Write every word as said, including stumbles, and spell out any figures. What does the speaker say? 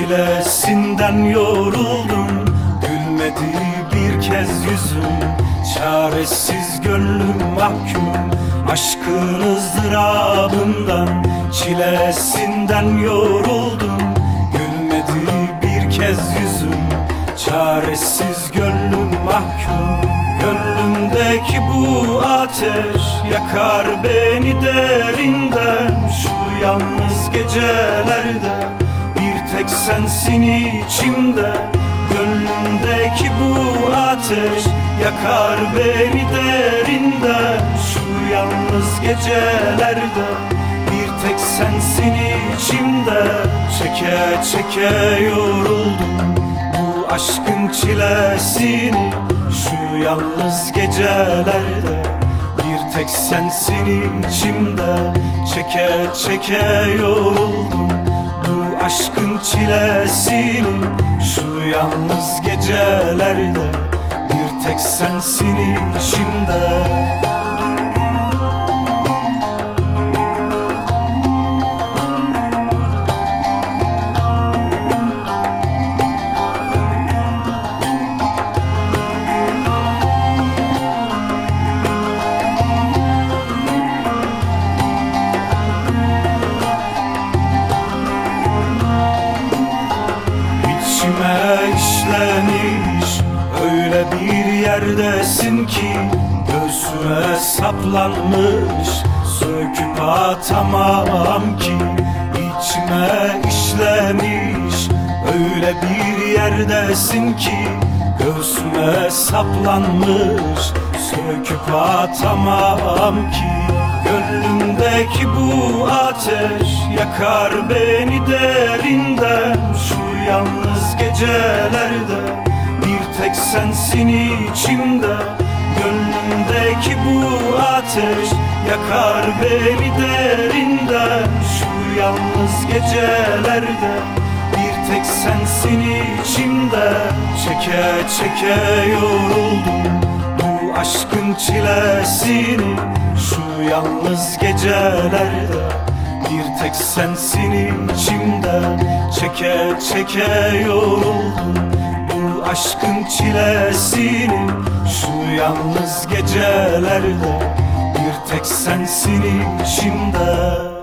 çilesinden yoruldum. Gülmedi bir kez yüzüm, çaresiz gönlüm mahkum. Aşkın ızdırabından, çilesinden yoruldum. Gülmedi bir kez yüzüm, çaresiz gönlüm mahkum. Gönlümdeki bu ateş yakar beni derinden. Şu yalnız gecelerde bir tek sensin içimde. Gönlümdeki bu ateş yakar beni derinden. Şu yalnız gecelerde bir tek sensin içimde. Çeke çeke yoruldum bu aşkın çilesini. Şu yalnız gecelerde bir tek sensin içimde. Çeke çeke yoruldum bu aşkın çilesini. Şu yalnız gecelerde bir tek sensin içimde. İçime işlemiş öyle bir yerdesin ki, göğsüme saplanmış söküp atamam ki. İçime işlemiş öyle bir yerdesin ki, göğsüme saplanmış söküp atamam ki. Gönlümdeki bu ateş yakar beni derinden. Şu yalnız gecelerde bir tek sensin içimde. Gönlümdeki bu ateş yakar beni derinden. Şu yalnız gecelerde bir tek sensin içimde. Çeke çeke yoruldum bu aşkın çilesini. Şu yalnız gecelerde bir tek sensin içimde. Çeke çeke yoruldum bu aşkın çilesini. Şu yalnız gecelerde bir tek sensin içimde.